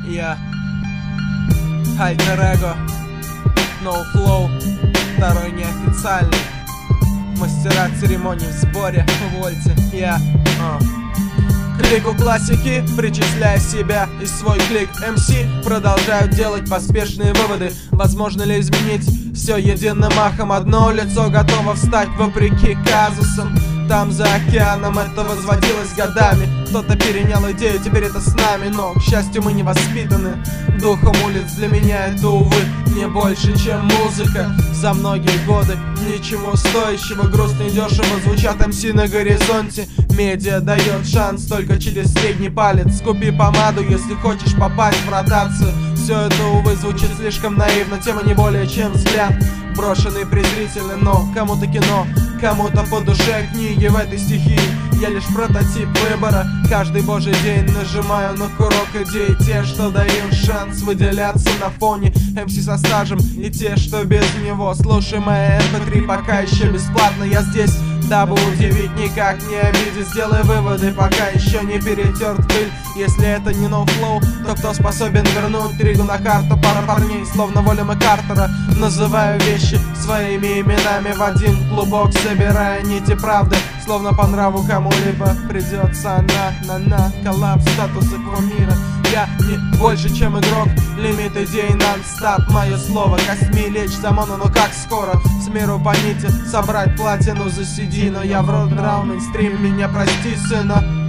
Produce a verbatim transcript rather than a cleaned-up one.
Я Альтер Эго, No Flow, второй неофициальный. Мастера церемоний в сборе, увольте. Я а. К лику классики причисляя себя и свой клик эм си продолжают делать поспешные выводы. Возможно ли изменить все единым махом? Одно лицо готово встать вопреки казусам. Там за океаном это возводилось годами. Кто-то перенял идею, теперь это с нами. Но, к счастью, мы не воспитаны духом улиц. Для меня это, увы, не больше, чем музыка. За многие годы ничего стоящего, грустно и дешево звучат эм си на горизонте. Медиа дает шанс только через средний палец. Купи помаду, если хочешь попасть в ротацию. Все это, увы, звучит слишком наивно. Тема не более чем взгляд, брошенный презрительно. Но кому-то кино, кому-то по душе книги в этой стихии. Я лишь прототип выбора. Каждый божий день нажимаю на курок идей. Те, что дают шанс выделяться на фоне эм си со стажем, и те, что без него. Слушай мои эм пэ три пока еще бесплатно. Я здесь, дабы удивить, никак не обидеть. Сделай выводы, пока еще не перетерт пыль. Если это не no flow, то кто способен вернуть тригу на карту? Пара парней, словно Вольяма Картера. Называю вещи своими именами в один клубок, собирая нити правды. Словно по нраву кому-либо придется она на на коллапс статуса мира. Я не больше, чем игрок, лимит идей нон-стоп. Мое слово, костьми лечь за моно, но как скоро с миру по нити собрать платину за си ди. Но я в рот драл, мейнстрим, меня прости, сына.